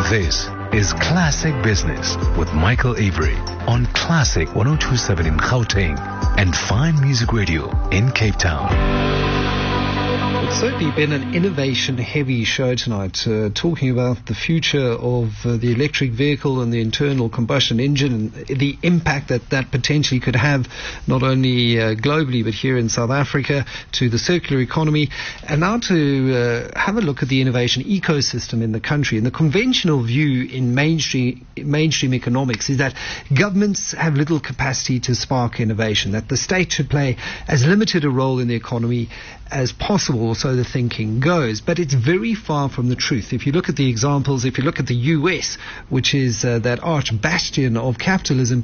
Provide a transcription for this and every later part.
This is Classic Business with Michael Avery on Classic 102.7 in Gauteng and Fine Music Radio in Cape Town. It's certainly been an innovation-heavy show tonight, talking about the future of the electric vehicle and the internal combustion engine and the impact that potentially could have not only globally but here in South Africa, to the circular economy, and now to have a look at the innovation ecosystem in the country. And the conventional view in mainstream economics is that governments have little capacity to spark innovation, that the state should play as limited a role in the economy as possible, or so the thinking goes. But it's very far from the truth. If you look at the examples, if you look at the US, which is that arch bastion of capitalism,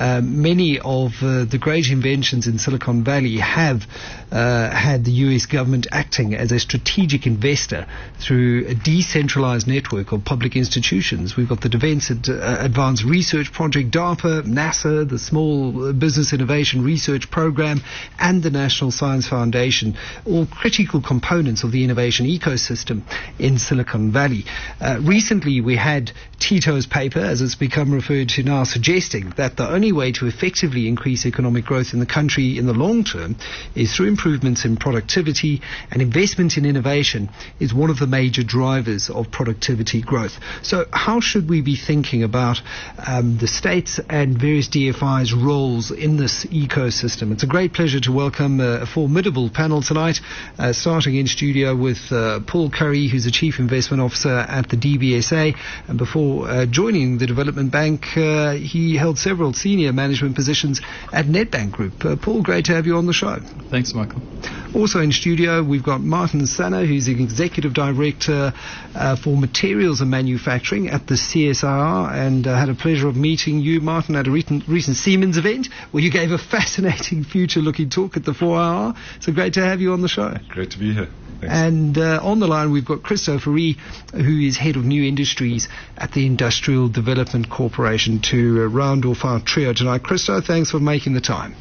many of the great inventions in Silicon Valley have had the US government acting as a strategic investor through a decentralized network of public institutions. We've got the Defense Advanced Research Project, DARPA, NASA, the Small Business Innovation Research Program, and the National Science Foundation, all critical components of the innovation ecosystem in Silicon Valley. Recently, we had Tito's paper, as it's become referred to now, suggesting that the only way to effectively increase economic growth in the country in the long term is through improvements in productivity, and investment in innovation is one of the major drivers of productivity growth. So how should we be thinking about the states and various DFI's roles in this ecosystem? It's a great pleasure to welcome a formidable panel tonight, starting in studio with Paul Curry, who's the Chief Investment Officer at the DBSA. And before joining the Development Bank, he held several senior management positions at Nedbank Group. Paul, great to have you on the show. Thanks, Michael. Also in studio, we've got Martin Sanner, who's the Executive Director for Materials and Manufacturing at the CSIR, and had a pleasure of meeting you, Martin, at a recent Siemens event where you gave a fascinating future-looking talk at the 4IR. So great to have you on the show. Great to be here. Thanks. And on the line, we've got Christo Fourie, who is Head of New Industries at the Industrial Development Corporation, to round off our trio tonight. Christo, thanks for making the time.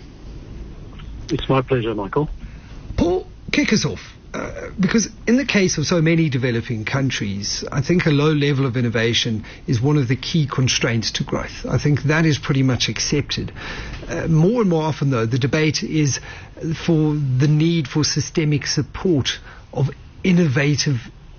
It's my pleasure, Michael. Paul, kick us off. Because in the case of so many developing countries, I think a low level of innovation is one of the key constraints to growth. I think that is pretty much accepted. More and more often, though, the debate is for the need for systemic support of innovation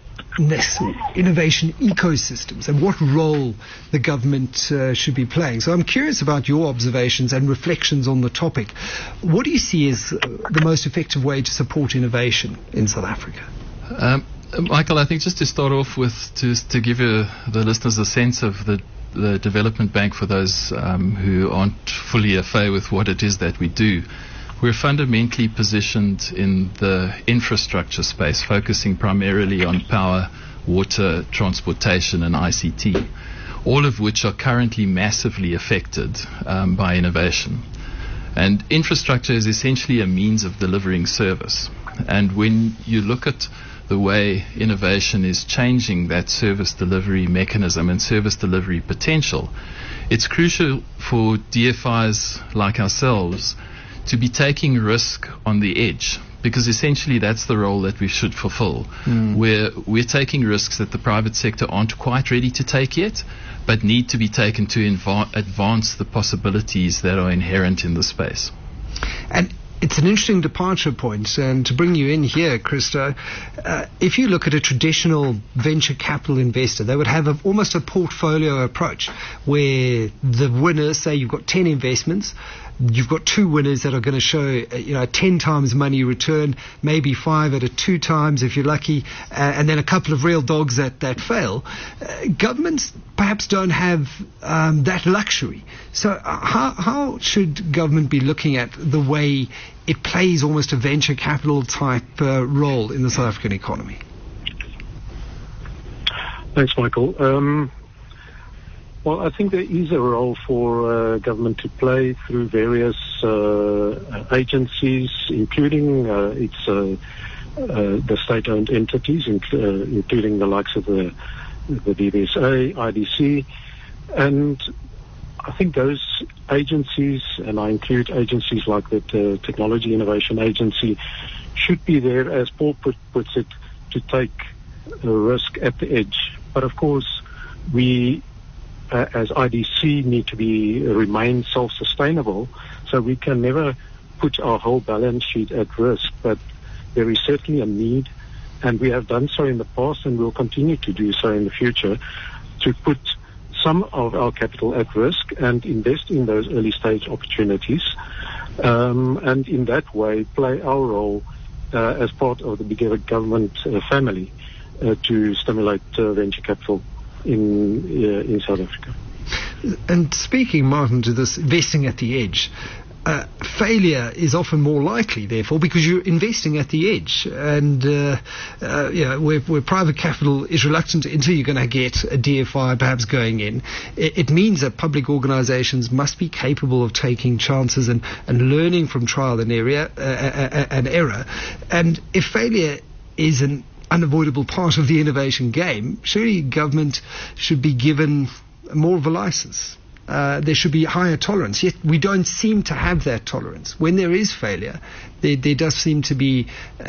ecosystems, and what role the government should be playing. So I'm curious about your observations and reflections on the topic. What do you see as the most effective way to support innovation in South Africa? Michael, I think just to start off with, to give the listeners a sense of the Development Bank, for those who aren't fully au fait with what it is that we do. We're fundamentally positioned in the infrastructure space, focusing primarily on power, water, transportation, and ICT, all of which are currently massively affected by innovation. And infrastructure is essentially a means of delivering service. And when you look at the way innovation is changing that service delivery mechanism and service delivery potential, it's crucial for DFIs like ourselves to be taking risk on the edge, because essentially that's the role that we should fulfill, where we're taking risks that the private sector aren't quite ready to take yet, but need to be taken to advance the possibilities that are inherent in the space. And it's an interesting departure point, and to bring you in here, Christo, if you look at a traditional venture capital investor, they would have almost a portfolio approach where the winners, say you've got 10 investments, you've got 2 winners that are going to show 10 times money return, maybe 5 at a 2 times if you're lucky, and then a couple of real dogs that fail. Governments perhaps don't have that luxury. So how should government be looking at the way it plays almost a venture capital type role in the South African economy? Thanks, Michael. Well, I think there is a role for government to play through various agencies, including the state-owned entities, including the likes of the DBSA, IDC, and I think those agencies, and I include agencies like the Technology Innovation Agency, should be there, as Paul puts it, to take a risk at the edge. But of course, we, as IDC, need to remain self-sustainable, so we can never put our whole balance sheet at risk. But there is certainly a need, and we have done so in the past and will continue to do so in the future, to put some of our capital at risk and invest in those early stage opportunities, and in that way play our role as part of the bigger government family to stimulate venture capital in South Africa. And speaking, Martin, to this investing at the edge, failure is often more likely, therefore, because you're investing at the edge. And where private capital is reluctant until you're going to get a DFI perhaps going in, it means that public organizations must be capable of taking chances and learning from trial and error. And if failure is an unavoidable part of the innovation game, surely government should be given more of a license. There should be higher tolerance, yet we don't seem to have that tolerance. When there is failure, there does seem to be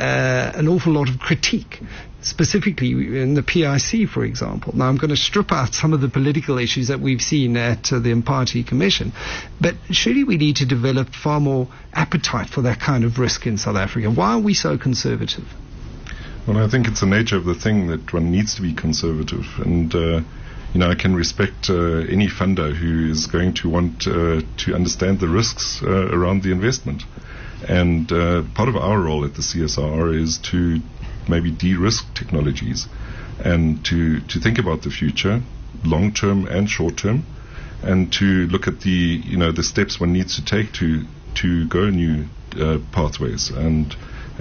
an awful lot of critique, specifically in the PIC, for example. Now, I'm going to strip out some of the political issues that we've seen at the Mpati Commission, but surely we need to develop far more appetite for that kind of risk in South Africa. Why are we so conservative? Well, I think it's the nature of the thing that one needs to be conservative, and I can respect any funder who is going to want to understand the risks around the investment. And part of our role at the CSR is to maybe de-risk technologies and to think about the future, long-term and short-term, and to look at the steps one needs to take to go new pathways. And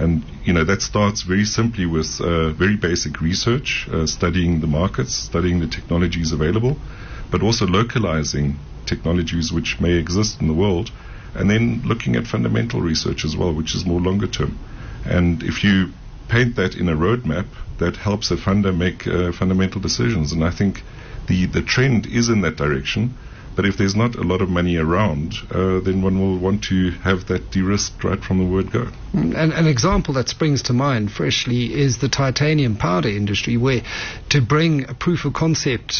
that starts very simply with very basic research, studying the markets, studying the technologies available, but also localizing technologies which may exist in the world, and then looking at fundamental research as well, which is more longer term. And if you paint that in a roadmap, that helps a funder make fundamental decisions. And I think the trend is in that direction. But if there's not a lot of money around, then one will want to have that de-risked right from the word go. And an example that springs to mind freshly is the titanium powder industry, where to bring a proof of concept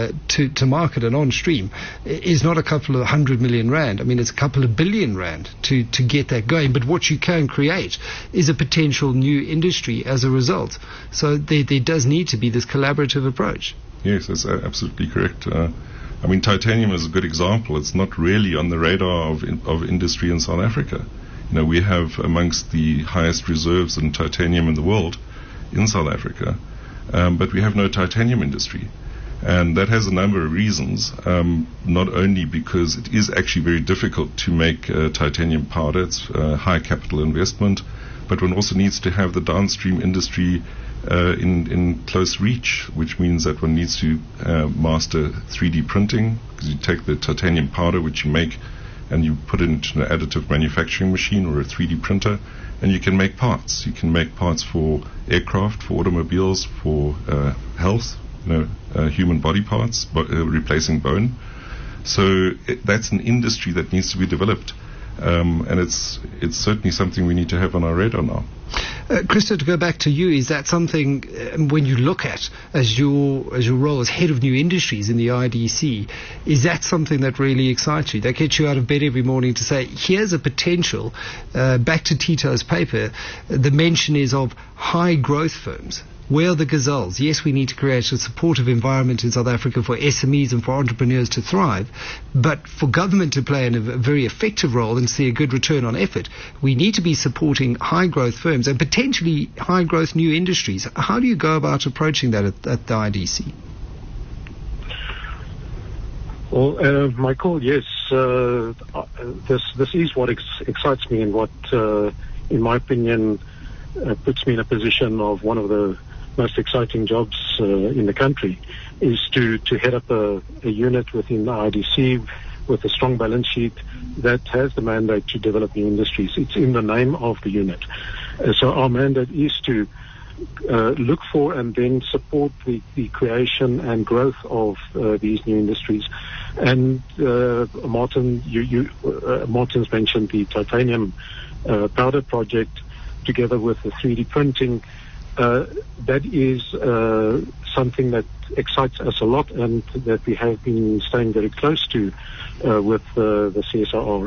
to market and on stream is not a couple of 100 million rand. I mean, it's a couple of billion rand to get that going. But what you can create is a potential new industry as a result. So there does need to be this collaborative approach. Yes, that's absolutely correct. Titanium is a good example. It's not really on the radar of industry in South Africa. We have amongst the highest reserves in titanium in the world in South Africa, but we have no titanium industry. And that has a number of reasons, not only because it is actually very difficult to make titanium powder, it's high capital investment, but one also needs to have the downstream industry in close reach, which means that one needs to master 3D printing, because you take the titanium powder which you make and you put it into an additive manufacturing machine or a 3D printer, and you can make parts. You can make parts for aircraft, for automobiles, for health, human body parts, replacing bone. So that's an industry that needs to be developed. And it's certainly something we need to have on our radar now. Christo, to go back to you, is that something when you look at as your role as head of new industries in the IDC, is that something that really excites you? That gets you out of bed every morning to say, here's a potential. Back to Tito's paper, the mention is of high growth firms. Where are the gazelles? Yes, we need to create a supportive environment in South Africa for SMEs and for entrepreneurs to thrive, but for government to play a very effective role and see a good return on effort, we need to be supporting high growth firms and potentially high growth new industries. How do you go about approaching that at the IDC? Well, Michael, yes, this is what excites me and what, in my opinion, puts me in a position of one of the most exciting jobs in the country, is to head up a unit within the IDC with a strong balance sheet that has the mandate to develop new industries. It's in the name of the unit. So our mandate is to look for and then support the creation and growth of these new industries. And Martin's mentioned the titanium powder project, together with the 3D printing. that is something that excites us a lot, and that we have been staying very close to with the CSIR.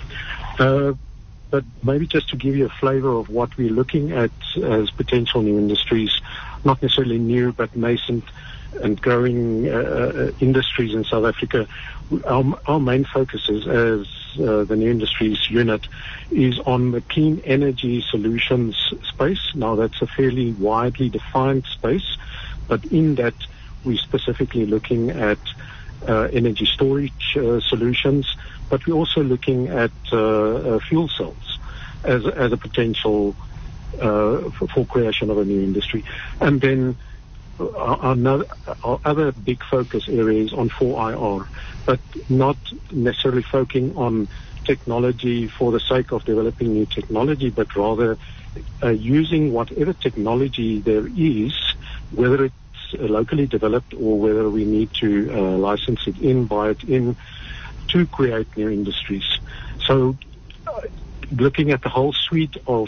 But maybe just to give you a flavor of what we're looking at as potential new industries, not necessarily new, but nascent and growing industries in South Africa. Our main focus is, as the New Industries Unit, is on the clean energy solutions space. Now, that's a fairly widely defined space, but in that we're specifically looking at energy storage solutions, but we're also looking at fuel cells as a potential for creation of a new industry. And then our other big focus area is on 4IR, but not necessarily focusing on technology for the sake of developing new technology, but rather using whatever technology there is, whether it's locally developed or whether we need to license it in, buy it in, to create new industries. So looking at the whole suite of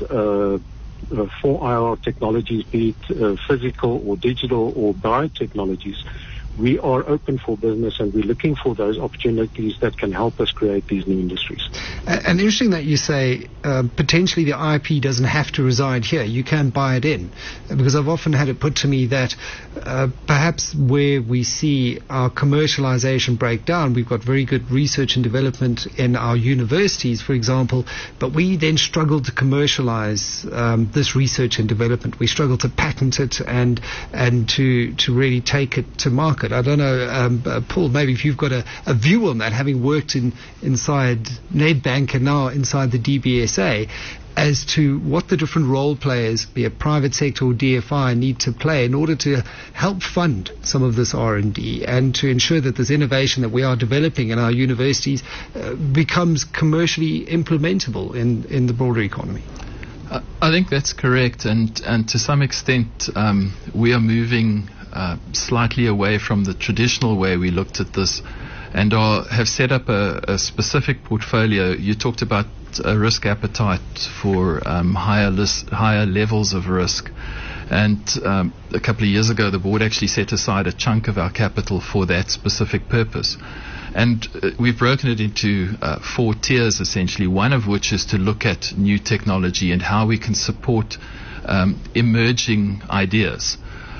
4IR technologies, be it physical or digital or biotechnologies, we are open for business, and we're looking for those opportunities that can help us create these new industries. And interesting that you say potentially the IP doesn't have to reside here. You can buy it in, because I've often had it put to me that perhaps where we see our commercialization break down, we've got very good research and development in our universities, for example, but we then struggle to commercialize this research and development. We struggle to patent it and to really take it to market. I don't know, Paul, maybe if you've got a view on that, having worked inside Nedbank and now inside the DBSA, as to what the different role players, be it private sector or DFI, need to play in order to help fund some of this R&D and to ensure that this innovation that we are developing in our universities becomes commercially implementable in the broader economy. I think that's correct, and to some extent we are moving slightly away from the traditional way we looked at this, and have set up a specific portfolio. You talked about a risk appetite for higher levels of risk, and a couple of years ago the board actually set aside a chunk of our capital for that specific purpose. And we've broken it into 4 tiers, essentially, one of which is to look at new technology and how we can support emerging ideas.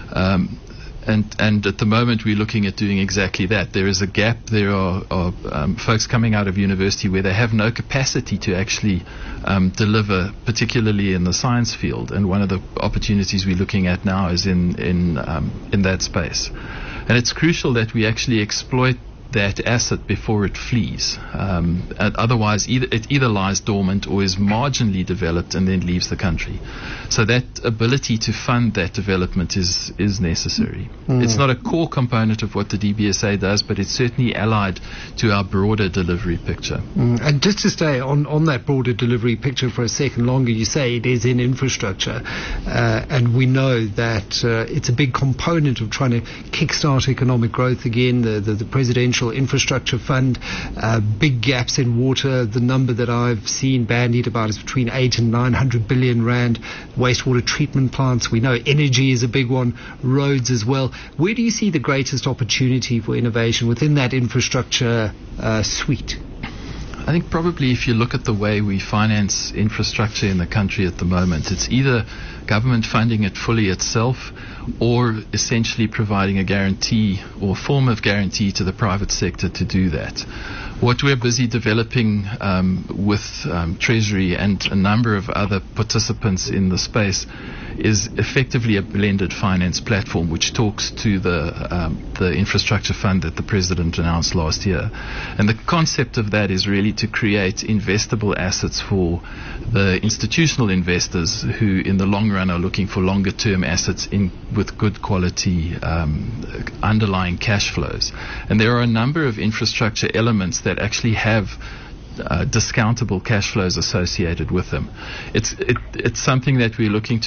And at the moment we're looking at doing exactly that. There is a gap. There are folks coming out of university where they have no capacity to actually deliver, particularly in the science field. And one of the opportunities we're looking at now is in that space. And it's crucial that we actually exploit that asset before it flees. Otherwise, it either lies dormant or is marginally developed and then leaves the country. So that ability to fund that development is necessary. It's not a core component of what the DBSA does, but it's certainly allied to our broader delivery picture. And just to stay on that broader delivery picture for a second longer, you say it is in infrastructure, and we know that it's a big component of trying to kickstart economic growth again. The presidential infrastructure fund, big gaps in water. The number that I've seen bandied about is between 8 and 900 billion rand. Wastewater treatment plants, we know energy is a big one, roads as well. Where do you see the greatest opportunity for innovation within that infrastructure suite? I think probably if you look at the way we finance infrastructure in the country at the moment, it's either government funding it fully itself or essentially providing a guarantee or form of guarantee to the private sector to do that. What we're busy developing with Treasury and a number of other participants in the space is effectively a blended finance platform which talks to the infrastructure fund that the President announced last year. And the concept of that is really to create investable assets for the institutional investors who in the long run are looking for longer term assets with good quality underlying cash flows. And there are a number of infrastructure elements that actually have discountable cash flows associated with them. It's something that we're looking to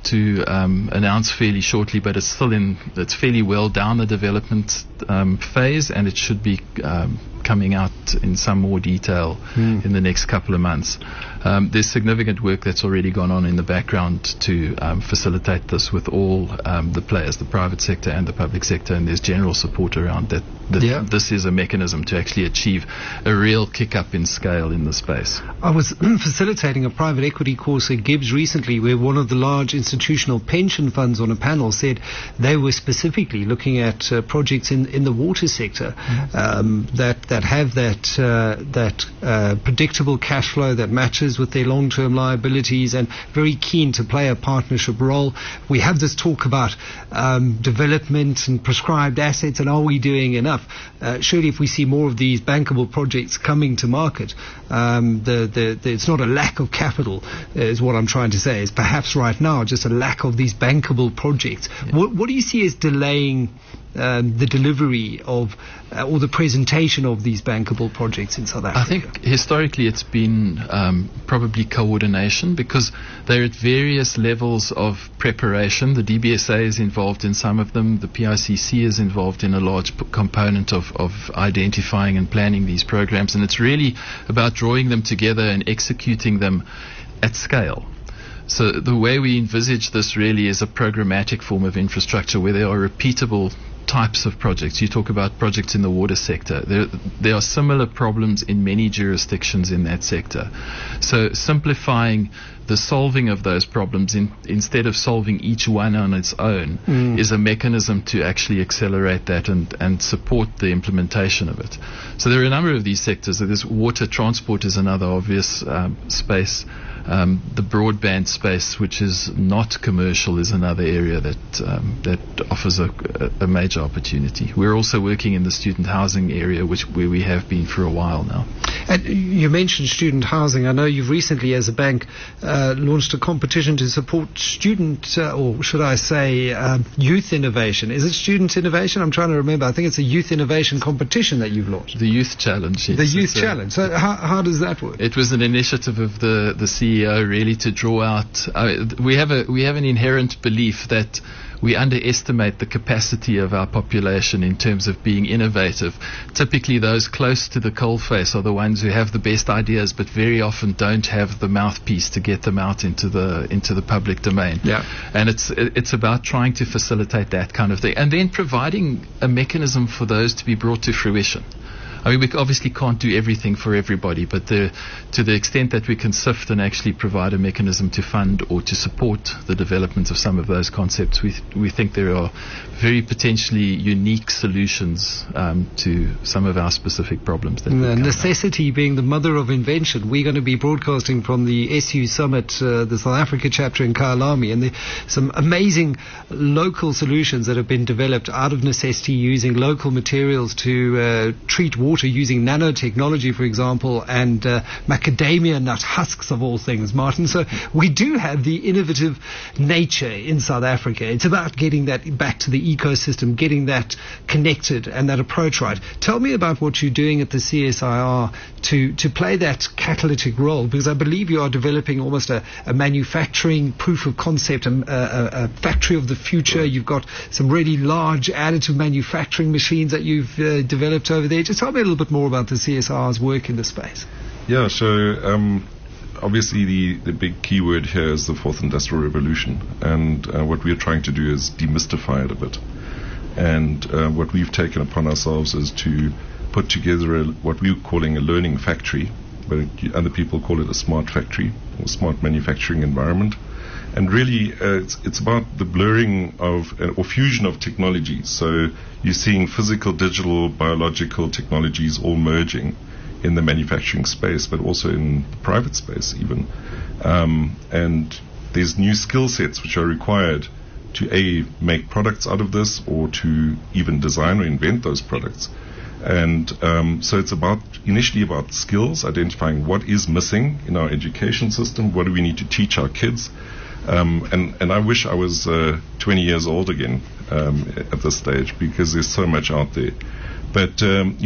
to announce fairly shortly, but it's fairly well down the development phase, and it should be coming out in some more detail in the next couple of months. There's significant work that's already gone on in the background to facilitate this with all the players, the private sector and the public sector, and there's general support around that. This is a mechanism to actually achieve a real kick-up in scale in the space. I was facilitating a private equity course at Gibbs recently, where one of the large institutional pension funds on a panel said they were specifically looking at projects in the water sector that have that predictable cash flow that matches with their long-term liabilities, and very keen to play a partnership role. We have this talk about development and prescribed assets, and are we doing enough? Surely if we see more of these bankable projects coming to market, it's not a lack of capital, is what I'm trying to say. It's perhaps right now just a lack of these bankable projects. What do you see as delaying the delivery of or the presentation of these bankable projects in South Africa? I think historically it's been probably coordination, because they're at various levels of preparation. The DBSA is involved in some of them. The PICC is involved in a large component of identifying and planning these programs, and it's really about drawing them together and executing them at scale. So the way we envisage this really is a programmatic form of infrastructure where there are repeatable types of projects. You talk about projects in the water sector. There are similar problems in many jurisdictions in that sector. So simplifying the solving of those problems instead of solving each one on its own is a mechanism to actually accelerate that and support the implementation of it. So there are a number of these sectors. There's water transport is another obvious space. The broadband space, which is not commercial, is another area that offers a major opportunity. We're also working in the student housing area, where we have been for a while now. And you mentioned student housing. I know you've recently, as a bank, launched a competition to support student, or should I say, youth innovation. Is it student innovation? I'm trying to remember. I think it's a youth innovation competition that you've launched. The Youth Challenge. Yes. The Youth Challenge. So how does that work? It was an initiative of the CEO really to draw out. We have an inherent belief that we underestimate the capacity of our population in terms of being innovative. Typically, those close to the coalface are the ones who have the best ideas, but very often don't have the mouthpiece to get them out into the public domain. Yeah. And it's about trying to facilitate that kind of thing, and then providing a mechanism for those to be brought to fruition. I mean, we obviously can't do everything for everybody, but to the extent that we can sift and actually provide a mechanism to fund or to support the development of some of those concepts, we think there are very potentially unique solutions to some of our specific problems. That necessity being the mother of invention. We're going to be broadcasting from the SU Summit, the South Africa chapter in Kyalami, and some amazing local solutions that have been developed out of necessity, using local materials to treat water, using nanotechnology, for example, and macadamia nut husks, of all things, Martin. So we do have the innovative nature in South Africa. It's about getting that back to the ecosystem, getting that connected and that approach right. Tell me about what you're doing at the CSIR to play that catalytic role, because I believe you are developing almost a manufacturing proof of concept, a factory of the future. You've got some really large additive manufacturing machines that you've developed over there. Just tell me a little bit more about the CSIR's work in this space. Yeah, so obviously the big keyword here is the fourth industrial revolution, and what we're trying to do is demystify it a bit. And what we've taken upon ourselves is to put together what we're calling a learning factory, but other people call it a smart factory or smart manufacturing environment. And really, it's about the blurring of or fusion of technologies. So you're seeing physical, digital, biological technologies all merging in the manufacturing space, but also in the private space even. And there's new skill sets which are required to make products out of this, or to even design or invent those products. And so it's initially about skills, identifying what is missing in our education system, what do we need to teach our kids. And I wish I was 20 years old again at this stage, because there's so much out there. But,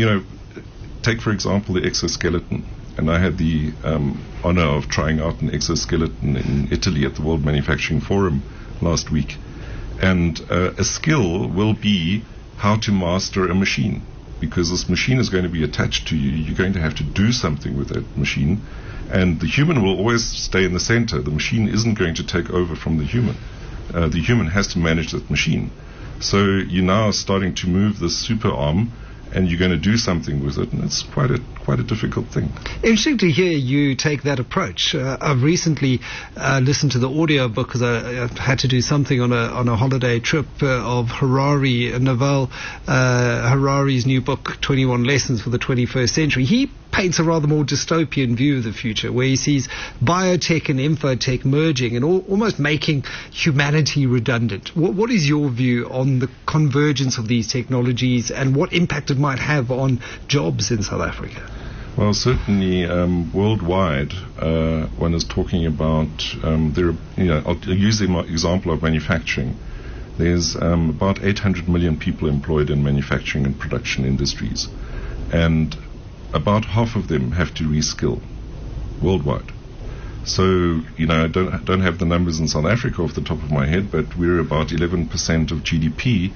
take, for example, the exoskeleton. And I had the honor of trying out an exoskeleton in Italy at the World Manufacturing Forum last week. And a skill will be how to master a machine, because this machine is going to be attached to you. You're going to have to do something with that machine, and the human will always stay in the center. The machine isn't going to take over from the human. The human has to manage that machine. So you're now starting to move this super arm, and you're going to do something with it, and it's quite a difficult thing. Interesting to hear you take that approach. I've recently listened to the audio book because I had to do something on a holiday trip of Naval Harari's new book, 21 Lessons for the 21st Century. He paints a rather more dystopian view of the future, where he sees biotech and infotech merging and almost making humanity redundant. What is your view on the convergence of these technologies and what impact it might have on jobs in South Africa? Well, certainly worldwide, one is talking about I'll use the example of manufacturing. There's about 800 million people employed in manufacturing and production industries, and about half of them have to reskill worldwide. So, I don't have the numbers in South Africa off the top of my head, but we're about 11% of GDP,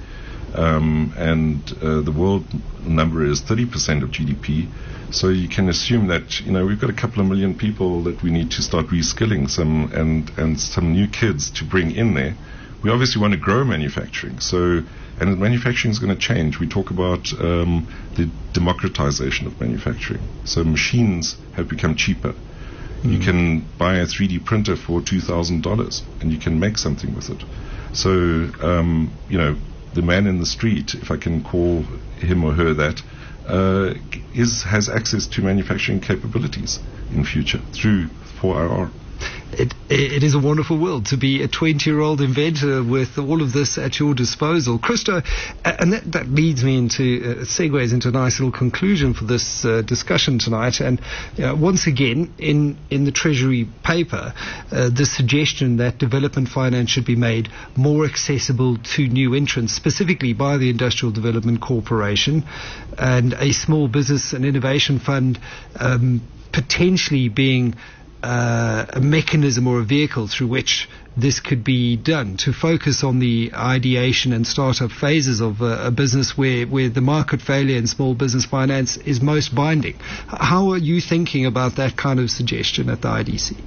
and the world number is 30% of GDP. So you can assume that, we've got a couple of million people that we need to start reskilling some and some new kids to bring in there. We obviously want to grow manufacturing. And manufacturing is going to change. We talk about the democratization of manufacturing. So machines have become cheaper. You can buy a 3D printer for $2,000 and you can make something with it. So, the man in the street, if I can call him or her that, has access to manufacturing capabilities in future through 4IR. It is a wonderful world to be a 20-year-old inventor with all of this at your disposal. Christo, and that leads me into, segues into a nice little conclusion for this discussion tonight. And once again, in the Treasury paper, the suggestion that development finance should be made more accessible to new entrants, specifically by the Industrial Development Corporation, and a small business and innovation fund potentially being a mechanism or a vehicle through which this could be done, to focus on the ideation and startup phases of a business where the market failure in small business finance is most binding. How are you thinking about that kind of suggestion at the IDC?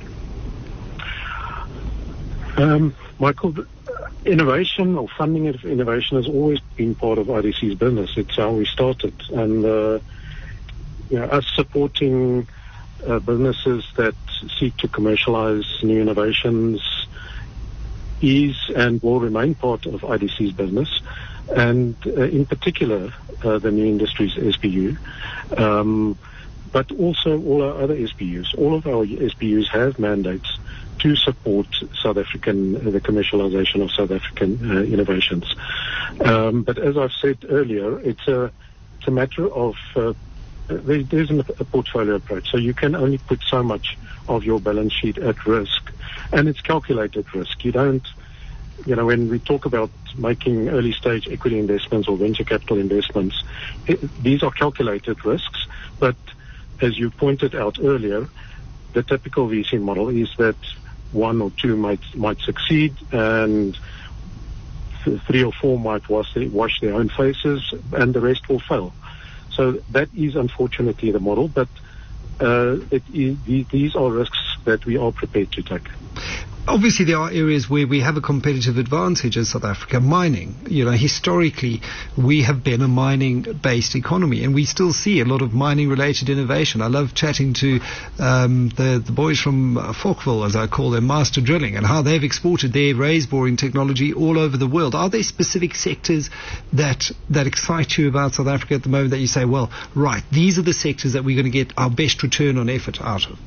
Michael, innovation or funding of innovation has always been part of IDC's business. It's how we started. And us supporting businesses that seek to commercialize new innovations is and will remain part of IDC's business, and in particular the New Industries SBU, but also all our other SBUs. All of our SBUs have mandates to support the commercialization of South African innovations. But as I've said earlier, it's a matter of there's a portfolio approach, so you can only put so much of your balance sheet at risk, and it's calculated risk. You don't, when we talk about making early stage equity investments or venture capital investments, these are calculated risks, but as you pointed out earlier, the typical VC model is that one or two might succeed and three or four might wash their own faces and the rest will fail. So that is unfortunately the model, but these are risks that we are prepared to take. Obviously, there are areas where we have a competitive advantage as South Africa. Mining, historically, we have been a mining-based economy, and we still see a lot of mining-related innovation. I love chatting to the boys from Falkville, as I call them, Master Drilling, and how they've exported their raise boring technology all over the world. Are there specific sectors that excite you about South Africa at the moment that you say, well, right, these are the sectors that we're going to get our best return on effort out of?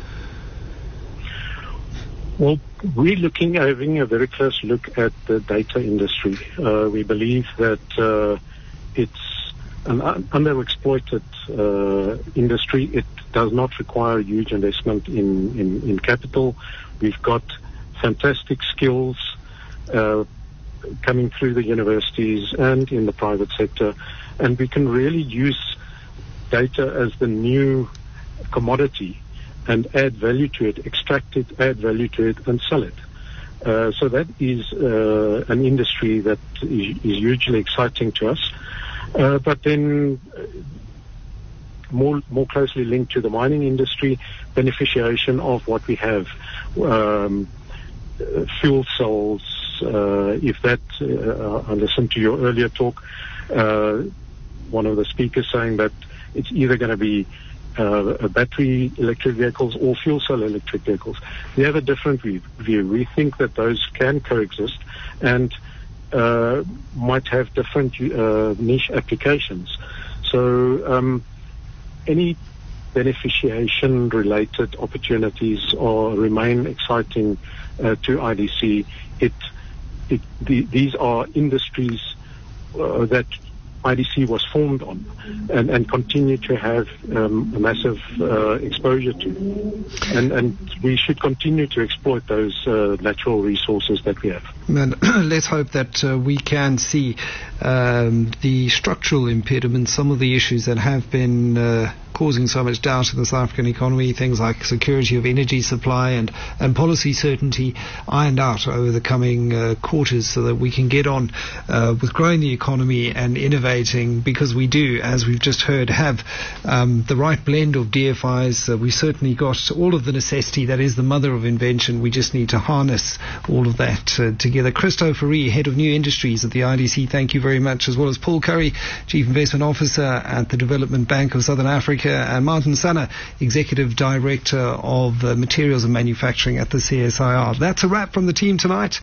Well, we're having a very close look at the data industry. We believe that it's an underexploited industry. It does not require huge investment in capital. We've got fantastic skills coming through the universities and in the private sector, and we can really use data as the new commodity and add value to it, extract it, add value to it, and sell it. So that is an industry that is hugely exciting to us. But then more closely linked to the mining industry, beneficiation of what we have, fuel cells. If that, I listened to your earlier talk, one of the speakers saying that it's either going to be battery electric vehicles or fuel cell electric vehicles. We have a different view. We think that those can coexist and might have different niche applications. So any beneficiation-related opportunities remain exciting to IDC. These are industries that IDC was formed on and continue to have a massive exposure to. And we should continue to exploit those natural resources that we have. And let's hope that we can see the structural impediments, some of the issues that have been causing so much doubt in the South African economy, things like security of energy supply and policy certainty, ironed out over the coming quarters, so that we can get on with growing the economy and innovating, because we do, as we've just heard, have the right blend of DFIs. We've certainly got all of the necessity that is the mother of invention. We just need to harness all of that together. Christo Fourie, Head of New Industries at the IDC, thank you very much, as well as Paul Curry, Chief Investment Officer at the Development Bank of Southern Africa, and Martin Sanna, Executive Director of Materials and Manufacturing at the CSIR. That's a wrap from the team tonight.